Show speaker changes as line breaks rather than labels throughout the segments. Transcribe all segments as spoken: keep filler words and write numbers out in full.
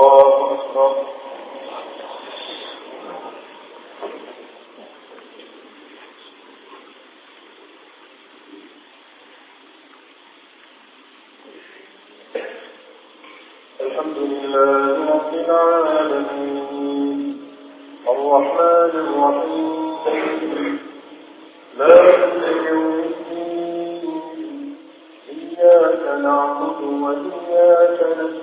الله أكبر. الحمد لله رب العالمين الرحمن الرحيم مالك يوم الدين إياك نعبد وإياك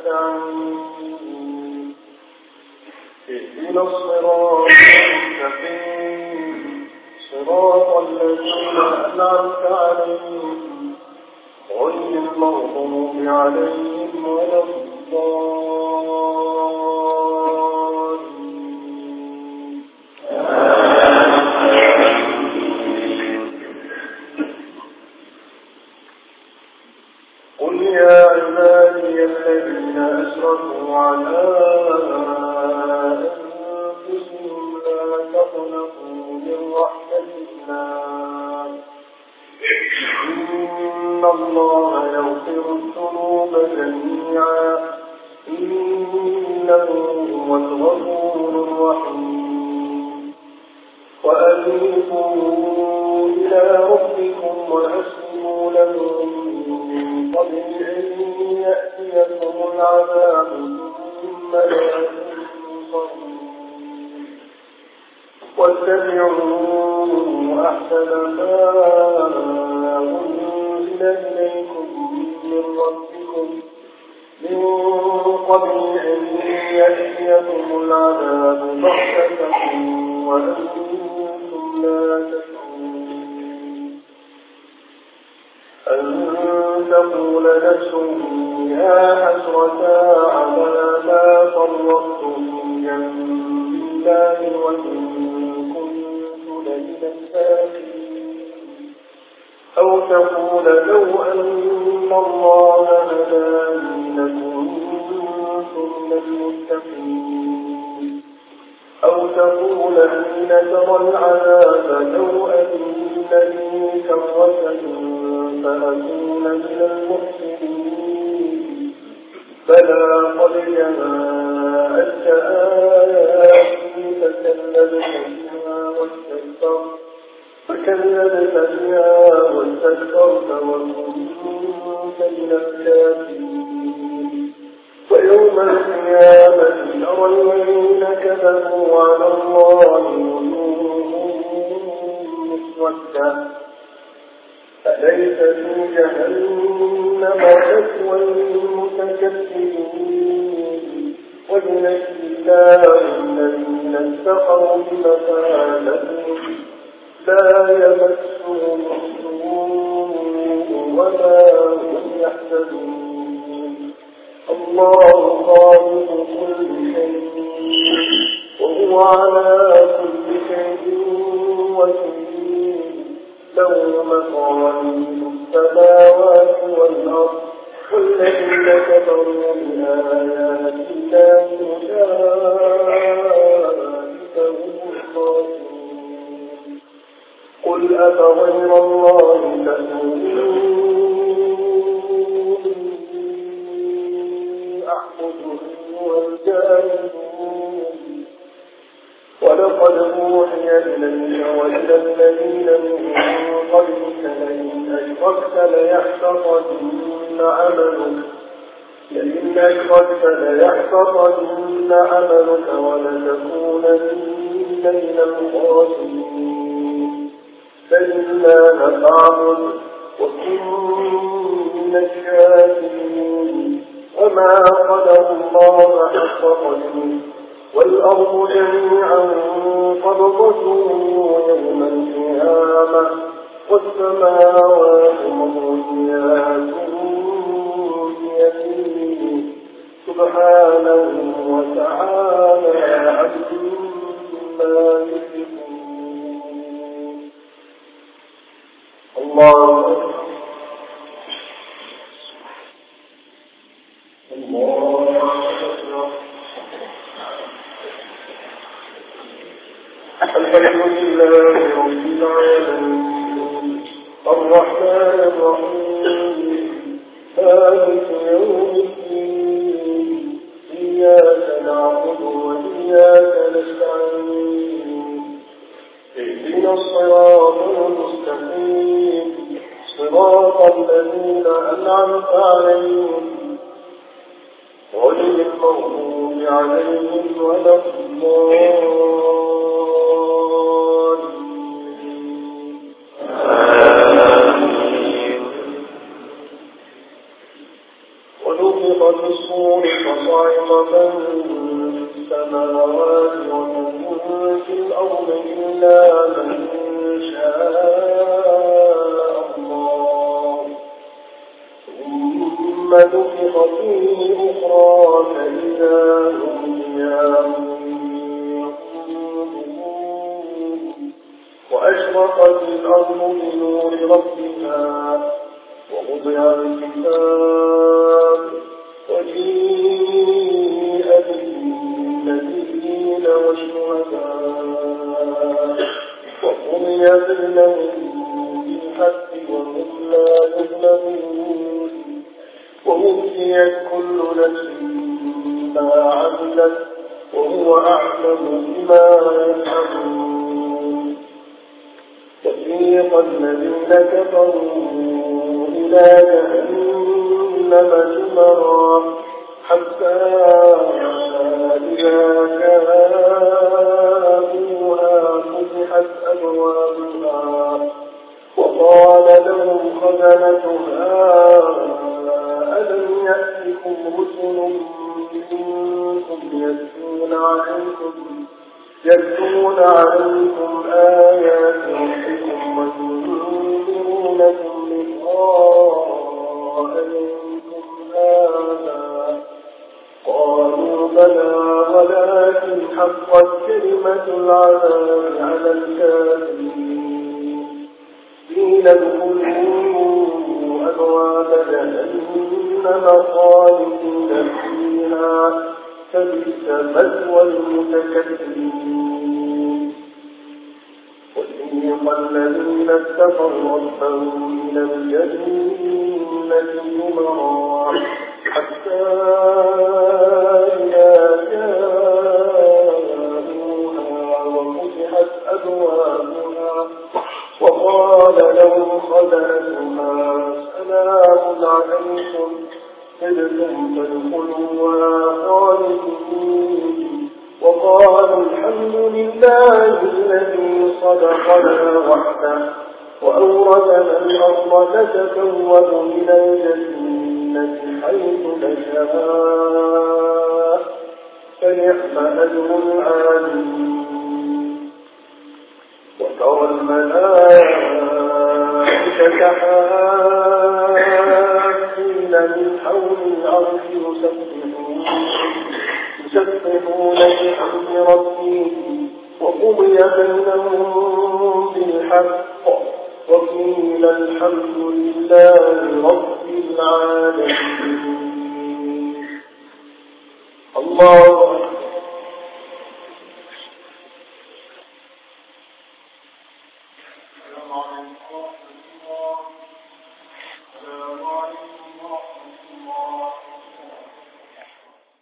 نستعين اهدنا الصراط المستقيم صراط الذين أنعمت عليهم غير المغضوب عليهم ولا الضالين. قل يا عبادي الذين أسرفوا على أنفسهم لا تقنطوا من رحمة الله إن الله يغفر الذنوب جميعا إنه هو الغفور الرحيم. وأنيبوا إلى ربكم وأسلموا له من قبل أن يأتيكم العذاب ثم لا تنصرون. واتبعوا أحسن ما أنزل إليكم من ربكم من قبل أن يأتيكم العذاب بغتة وأنتم لا تشعرون. أن تقول نفس يا حسرة على ما فرطت في جنب الله وإن كنت لمن الساخرين. أو تقول لو أن الله هداني لكنت من المتقين. أو تقول حين ترى العذاب لو أن لي كرة فأكون من المحسنين. بلى قد جاءتك آياتي فكذبت بها واستكبرت فكذبت بها واستكبرت وكنت من الكافرين. ويوم القيامة ترى الذين كذبوا على الله وجوههم مسودة أليس في جهنم مثوى للمتكبرين. وينجي الله الذين اتقوا بمفازتهم لا يمسهم السوء ولا هم يحزنون. الله خالق كل شيء وهو على كل شيء وكيل. له مقاليد السماوات والأرض والذين كفروا بآيات الله أولئك هم الخاسرون. قل أفغير الله تأمروني أعبد أيها الجاهلون. ولقد أوحي إليك وإلى الذين من قبلك لئن أشركت ليحبطن عملك لئن أشركت ليحبطن عملك ولتكونن من الخاسرين. فإنا نفعبد وكن من الشاكرين. وما قدر الله حق قدره والأرض جميعا قبضته يوم القيامة والسماوات مطويات بيمينه سبحانه وتعالى عما يشركون. الله الحمد لله رب العالمين الرحمن الرحيم مالك يوم الدين إياك نستعين اهدنا الصراط المستقيم صراط الذين أنعمت عليهم غير المغضوب عليهم ولا الضالين. ونفخ في الصور فصعق من في السماوات ومن في الأرض إلا من شاء الله ثم نفخ فيه أخرى فإذا هم ينظرون وأشرقت الأرض بنور ربها ووضع الكتاب وجيء بالنبيين والشهداء وقضي بينهم بالحق وهم لا يظلمون ووفيت كل نفس ما عملت وهو أعلم بما يفعلون. وسيق الذين كفروا إلى جهنم زمرا حتى إذا جاءوها فتحت أبوابها وقال لهم خزنتها ألم يأتكم رسل منكم يتلون عليكم يتلون عليكم آيات ربكم وينذرونكم لقاء يومكم هذا قالوا بلى ولكن حقت كلمة العذاب على الكافرين قيل ادخلوا أبواب جهنم خالدين فيها فبئس مثوى المتكبرين. وسيق الذين اتقوا ربهم إلى الجنة زمرا حتى إذا جاءوها وفتحت أبوابها وقال لهم خزنتها سلام عليكم طبتم فادخلوها خالدين وقالوا الحمد لله الذي صدقنا وعده وأورثنا الأرض نتبوأ من الجنة حيث نشاء فنعم أجر العالمين. وترى الملائكة حافين من حول العرش يسبحون يسبحون بحمد ربهم وقضي بينهم بالحق وقيل الحمد لله رب العالمين. الله